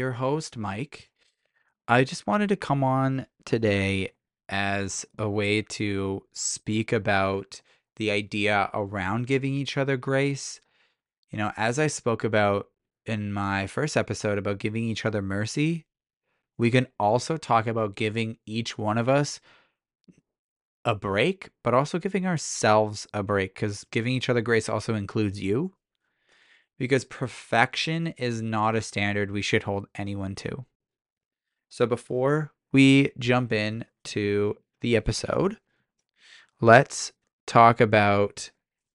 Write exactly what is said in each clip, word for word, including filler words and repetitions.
your host, Mike. I just wanted to come on today as a way to speak about the idea around giving each other grace. You know, as I spoke about in my first episode about giving each other mercy, we can also talk about giving each one of us a break, but also giving ourselves a break because giving each other grace also includes you. Because perfection is not a standard we should hold anyone to. So before we jump in to the episode, let's talk about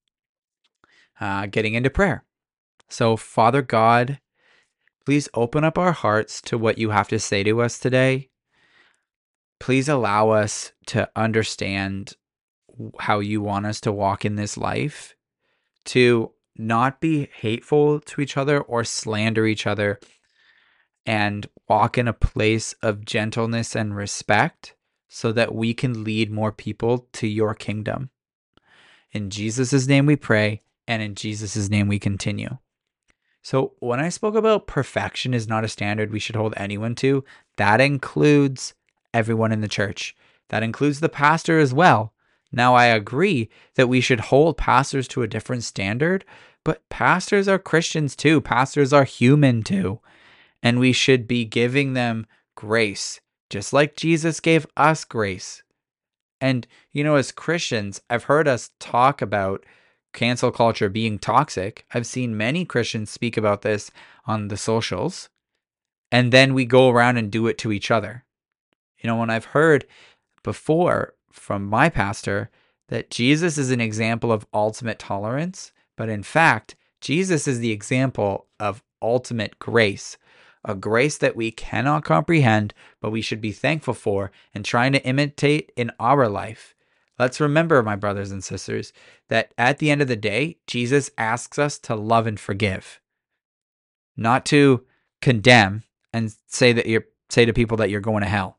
uh, getting into prayer. So, Father God, please open up our hearts to what you have to say to us today. Please allow us to understand how you want us to walk in this life, to not be hateful to each other or slander each other, and walk in a place of gentleness and respect so that we can lead more people to your kingdom. In Jesus' name we pray, and in Jesus' name we continue. So when I spoke about perfection is not a standard we should hold anyone to, that includes everyone in the church. That includes the pastor as well. Now, I agree that we should hold pastors to a different standard, but pastors are Christians too. Pastors are human too. And we should be giving them grace, just like Jesus gave us grace. And, you know, as Christians, I've heard us talk about cancel culture being toxic. I've seen many Christians speak about this on the socials. And then we go around and do it to each other. You know, when I've heard before from my pastor that Jesus is an example of ultimate tolerance, but in fact, Jesus is the example of ultimate grace. A grace that we cannot comprehend, but we should be thankful for and trying to imitate in our life. Let's remember, my brothers and sisters, that at the end of the day, Jesus asks us to love and forgive, not to condemn and say that you're say to people that you're going to hell.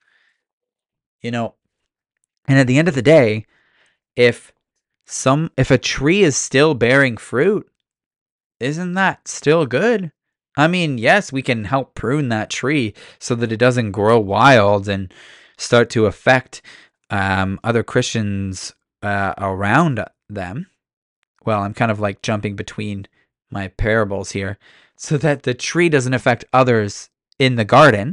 You know, and at the end of the day, if some if a tree is still bearing fruit, isn't that still good? I mean, yes, we can help prune that tree so that it doesn't grow wild and start to affect um, other Christians uh, around them. Well, I'm kind of like jumping between my parables here, so that the tree doesn't affect others in the garden,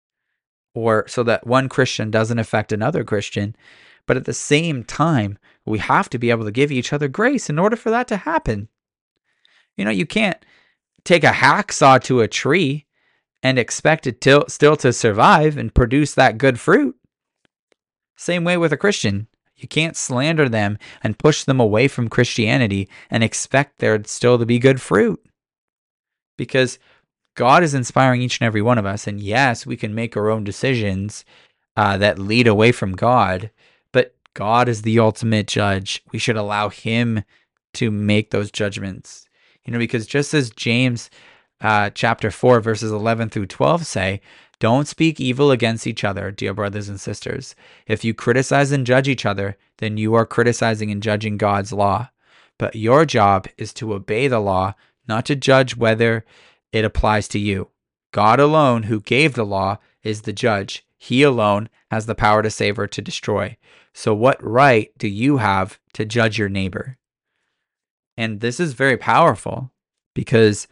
or so that one Christian doesn't affect another Christian. But at the same time, we have to be able to give each other grace in order for that to happen. You know, you can't take a hacksaw to a tree and expect it to, still to survive and produce that good fruit. Same way with a Christian. You can't slander them and push them away from Christianity and expect there still to be good fruit. Because God is inspiring each and every one of us. And yes, we can make our own decisions uh, that lead away from God. But God is the ultimate judge. We should allow him to make those judgments. You know, because just as James uh, chapter four, verses eleven through twelve say, don't speak evil against each other, dear brothers and sisters. If you criticize and judge each other, then you are criticizing and judging God's law. But your job is to obey the law, not to judge whether it applies to you. God alone, who gave the law, is the judge. He alone has the power to save or to destroy. So what right do you have to judge your neighbor? And this is very powerful because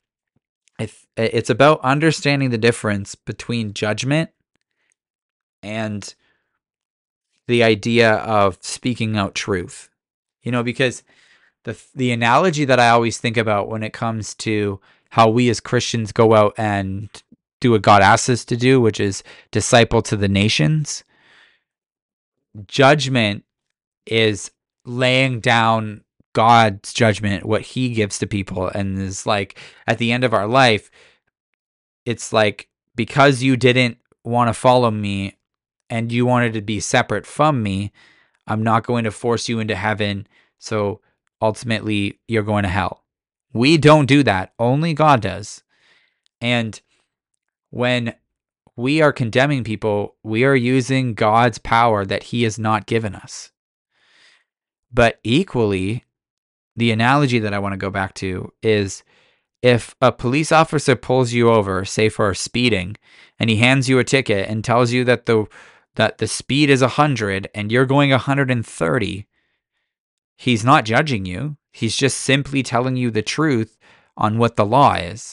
if it's about understanding the difference between judgment and the idea of speaking out truth. You know, because the the analogy that I always think about when it comes to how we as Christians go out and do what God asks us to do, which is disciple to the nations, judgment is laying down God's judgment, what he gives to people. And is like at the end of our life, it's like, because you didn't want to follow me and you wanted to be separate from me, I'm not going to force you into heaven. So ultimately, you're going to hell. We don't do that. Only God does. And when we are condemning people, we are using God's power that he has not given us. But equally, the analogy that I want to go back to is if a police officer pulls you over, say for speeding, and he hands you a ticket and tells you that the that the speed is one hundred and you're going one hundred thirty, he's not judging you. He's just simply telling you the truth on what the law is.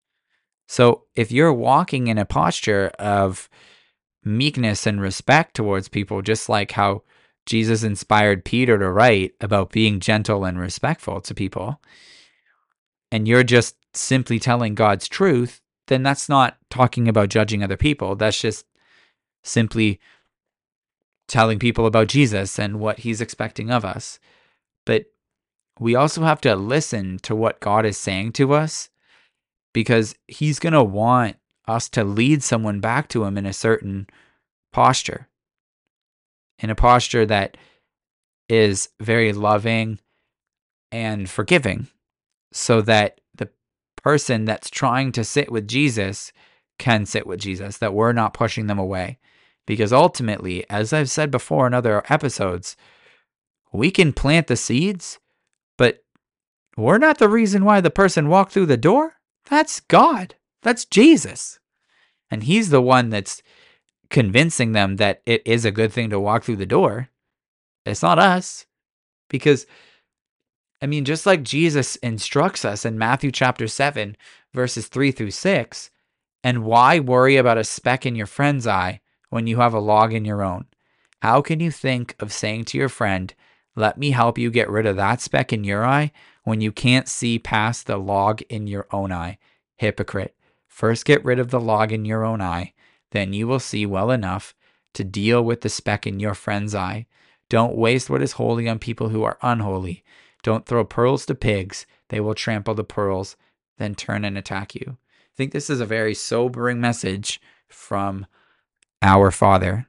So if you're walking in a posture of meekness and respect towards people, just like how Jesus inspired Peter to write about being gentle and respectful to people, and you're just simply telling God's truth, then that's not talking about judging other people. That's just simply telling people about Jesus and what he's expecting of us. But we also have to listen to what God is saying to us, because he's going to want us to lead someone back to him in a certain posture, in a posture that is very loving and forgiving, so that the person that's trying to sit with Jesus can sit with Jesus, that we're not pushing them away. Because ultimately, as I've said before in other episodes, we can plant the seeds, but we're not the reason why the person walked through the door. That's God. That's Jesus. And he's the one that's convincing them that it is a good thing to walk through the door. It's not us. Because, I mean, just like Jesus instructs us in Matthew chapter seven, verses three through six, and why worry about a speck in your friend's eye when you have a log in your own? How can you think of saying to your friend, let me help you get rid of that speck in your eye, when you can't see past the log in your own eye? Hypocrite. First get rid of the log in your own eye, then you will see well enough to deal with the speck in your friend's eye. Don't waste what is holy on people who are unholy. Don't throw pearls to pigs. They will trample the pearls, then turn and attack you. I think this is a very sobering message from our Father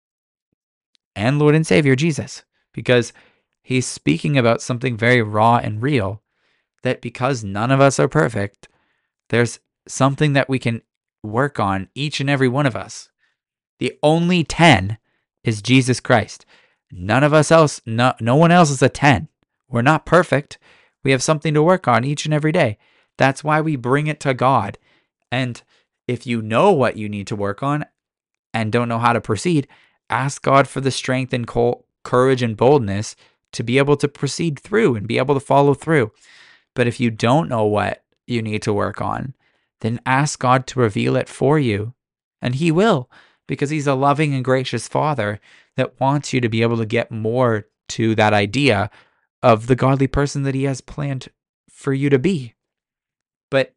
and Lord and Savior Jesus, because he's speaking about something very raw and real, that because none of us are perfect, there's something that we can work on, each and every one of us. The only ten is Jesus Christ. None of us else, no, no one else is a ten. We're not perfect. We have something to work on each and every day. That's why we bring it to God. And if you know what you need to work on and don't know how to proceed, ask God for the strength and courage and boldness to be able to proceed through and be able to follow through. But if you don't know what you need to work on, then ask God to reveal it for you. And he will, because he's a loving and gracious Father that wants you to be able to get more to that idea of the godly person that he has planned for you to be. But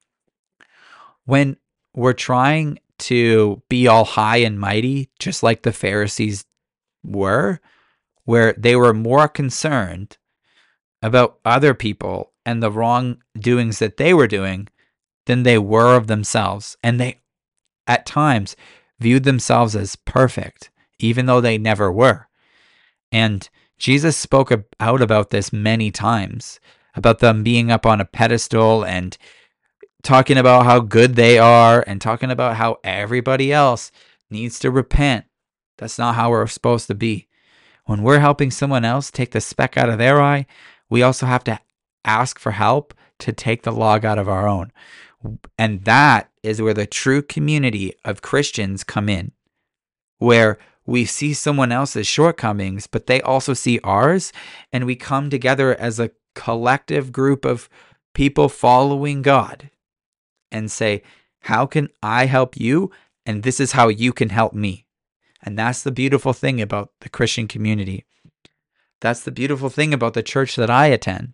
when we're trying to be all high and mighty, just like the Pharisees were, where they were more concerned about other people and the wrongdoings that they were doing than they were of themselves. And they, at times, viewed themselves as perfect, even though they never were. And Jesus spoke out about this many times, about them being up on a pedestal and talking about how good they are and talking about how everybody else needs to repent. That's not how we're supposed to be. When we're helping someone else take the speck out of their eye, we also have to ask for help to take the log out of our own. And that is where the true community of Christians come in, where we see someone else's shortcomings, but they also see ours, and we come together as a collective group of people following God and say, how can I help you? And this is how you can help me. And that's the beautiful thing about the Christian community. That's the beautiful thing about the church that I attend.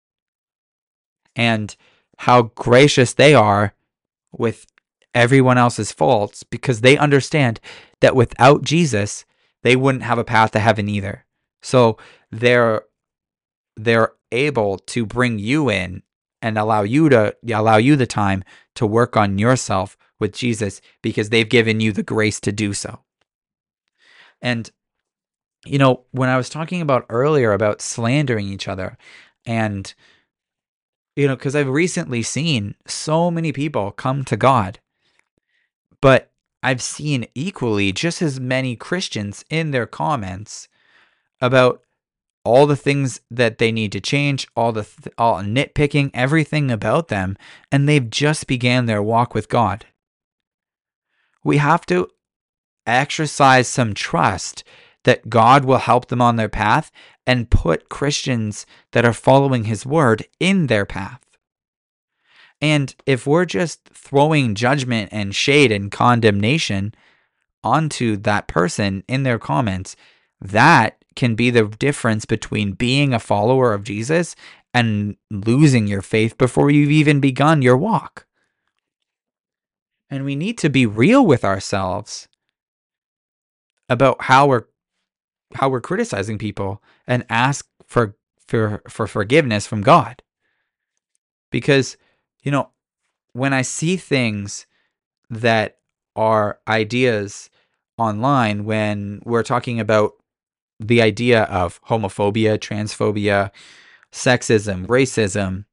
And how gracious they are with everyone else's faults, because they understand that without Jesus, they wouldn't have a path to heaven either. So they're they're able to bring you in and allow you to allow you the time to work on yourself with Jesus, because they've given you the grace to do so. And you know, when I was talking about earlier about slandering each other, and you know, because I've recently seen so many people come to God, but I've seen equally just as many Christians in their comments about all the things that they need to change, all the th- all nitpicking, everything about them, and they've just began their walk with God. We have to exercise some trust that God will help them on their path and put Christians that are following his word in their path. And if we're just throwing judgment and shade and condemnation onto that person in their comments, that can be the difference between being a follower of Jesus and losing your faith before you've even begun your walk. And we need to be real with ourselves about how we're how we're criticizing people and ask for for for forgiveness from God. Because, you know, when I see things that are ideas online, when we're talking about the idea of homophobia, transphobia, sexism, racism,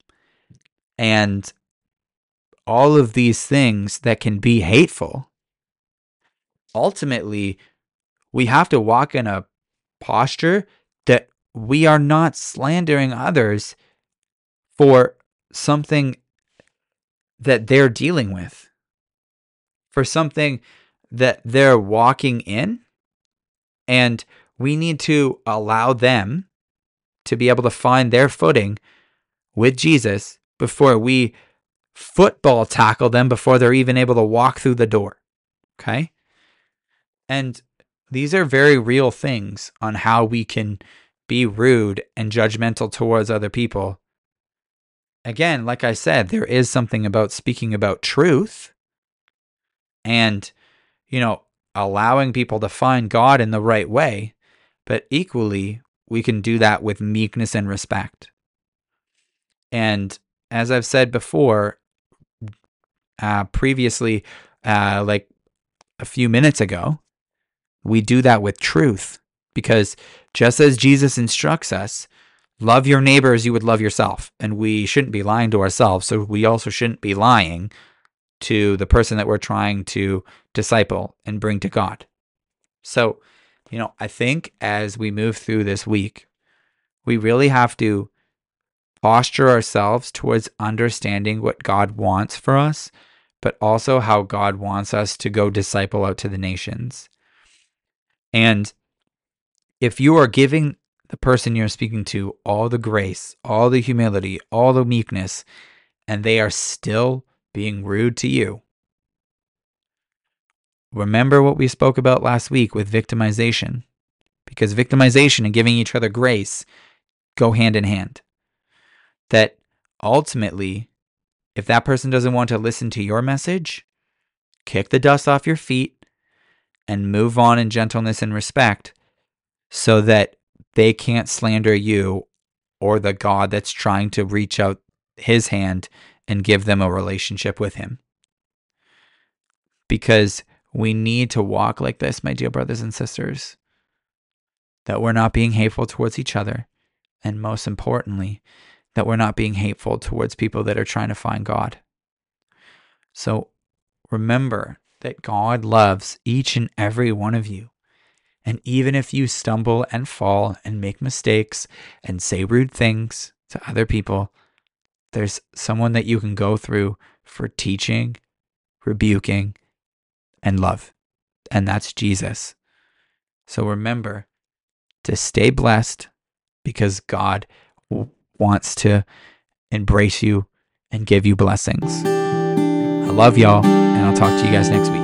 and all of these things that can be hateful, ultimately, we have to walk in a posture that we are not slandering others for something that they're dealing with, for something that they're walking in, and we need to allow them to be able to find their footing with Jesus before we football tackle them before they're even able to walk through the door. Okay? And these are very real things on how we can be rude and judgmental towards other people. Again, like I said, there is something about speaking about truth and, you know, allowing people to find God in the right way. But equally, we can do that with meekness and respect. And as I've said before, uh, previously, uh, like a few minutes ago, we do that with truth. Because just as Jesus instructs us, love your neighbor as you would love yourself. And we shouldn't be lying to ourselves. So we also shouldn't be lying to the person that we're trying to disciple and bring to God. So, you know, I think as we move through this week, we really have to posture ourselves towards understanding what God wants for us, but also how God wants us to go disciple out to the nations. And if you are giving the person you're speaking to all the grace, all the humility, all the meekness, and they are still being rude to you, remember what we spoke about last week with victimization, because victimization and giving each other grace go hand in hand. That ultimately, if that person doesn't want to listen to your message, kick the dust off your feet and move on in gentleness and respect so that they can't slander you or the God that's trying to reach out his hand and give them a relationship with him. Because we need to walk like this, my dear brothers and sisters, that we're not being hateful towards each other, and most importantly, that we're not being hateful towards people that are trying to find God. So remember that God loves each and every one of you. And even if you stumble and fall and make mistakes and say rude things to other people, there's someone that you can go through for teaching, rebuking, and love. And that's Jesus. So remember to stay blessed, because God w- wants to embrace you and give you blessings. I love y'all, and I'll talk to you guys next week.